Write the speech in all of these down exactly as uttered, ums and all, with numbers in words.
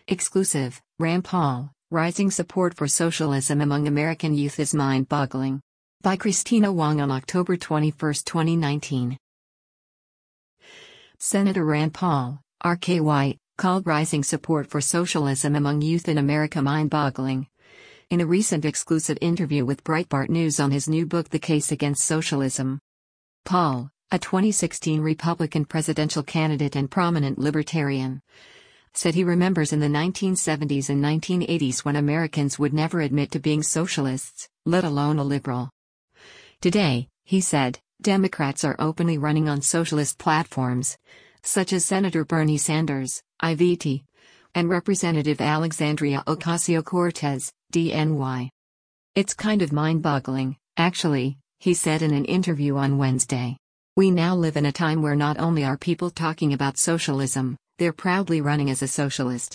Exclusive, Rand Paul, rising support for socialism among American youth is mind-boggling. By Christina Wong on October twenty-first, twenty nineteen. Senator Rand Paul, R K Y, called rising support for socialism among youth in America mind-boggling. In a recent exclusive interview with Breitbart News on his new book The Case Against Socialism, Paul, a twenty sixteen Republican presidential candidate and prominent libertarian, said he remembers in the nineteen seventies and nineteen eighties when Americans would never admit to being socialists, let alone a liberal. Today, he said, Democrats are openly running on socialist platforms, such as Senator Bernie Sanders, I V T, and Representative Alexandria Ocasio-Cortez, D N Y. It's kind of mind-boggling, actually, he said in an interview on Wednesday. We now live in a time where not only are people talking about socialism, they're proudly running as a socialist.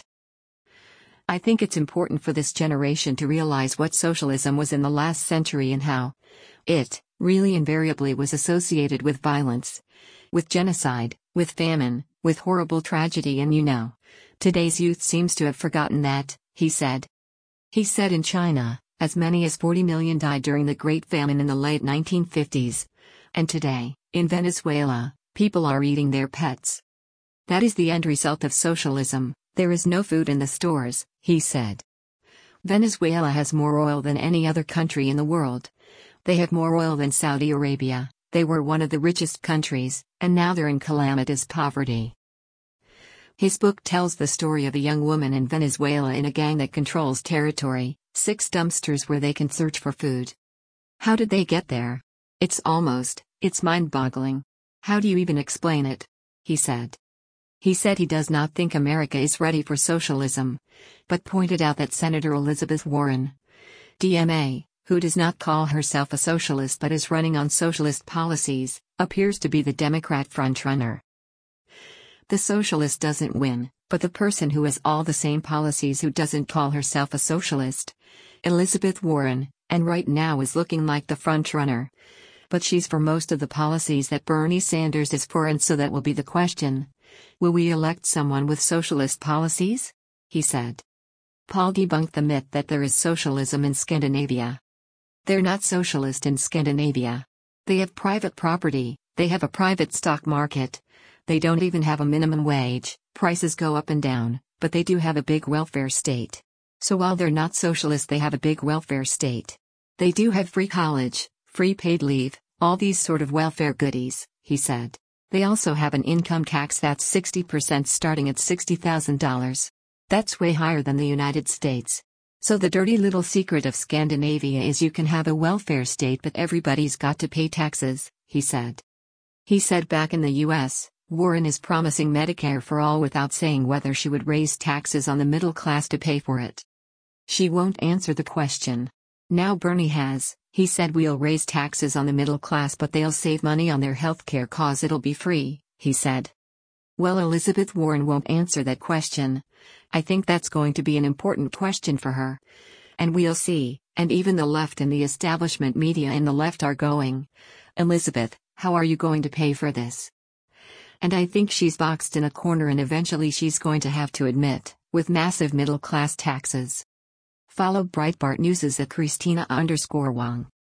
I think it's important for this generation to realize what socialism was in the last century and how it, really invariably was associated with violence, with genocide, with famine, with horrible tragedy, and you know, today's youth seems to have forgotten that, he said. He said in China, as many as forty million died during the Great Famine in the late nineteen fifties. And today, in Venezuela, people are eating their pets. That is the end result of socialism. There is no food in the stores, he said. Venezuela has more oil than any other country in the world. They have more oil than Saudi Arabia. They were one of the richest countries, and now they're in calamitous poverty. His book tells the story of a young woman in Venezuela in a gang that controls territory, six dumpsters where they can search for food. How did they get there? It's almost, it's mind-boggling. How do you even explain it? He said. He said he does not think America is ready for socialism, but pointed out that Senator Elizabeth Warren, D M A, who does not call herself a socialist but is running on socialist policies, appears to be the Democrat frontrunner. The socialist doesn't win, but the person who has all the same policies who doesn't call herself a socialist, Elizabeth Warren, and right now is looking like the frontrunner. But she's for most of the policies that Bernie Sanders is for, and so that will be the question. Will we elect someone with socialist policies? He said. Paul debunked the myth that there is socialism in Scandinavia. They're not socialist in Scandinavia. They have private property, they have a private stock market. They don't even have a minimum wage, prices go up and down, but they do have a big welfare state. So while they're not socialist, they have a big welfare state. They do have free college, free paid leave, all these sort of welfare goodies, he said. They also have an income tax that's sixty percent starting at sixty thousand dollars. That's way higher than the United States. So the dirty little secret of Scandinavia is you can have a welfare state but everybody's got to pay taxes, he said. He said back in the U S, Warren is promising Medicare for all without saying whether she would raise taxes on the middle class to pay for it. She won't answer the question. Now Bernie has. He said we'll raise taxes on the middle class but they'll save money on their health care cause it'll be free, he said. Well, Elizabeth Warren won't answer that question. I think that's going to be an important question for her. And we'll see, and even the left and the establishment media and the left are going, Elizabeth, how are you going to pay for this? And I think she's boxed in a corner and eventually she's going to have to admit, with massive middle class taxes. Follow Breitbart News at Christina underscore Wong.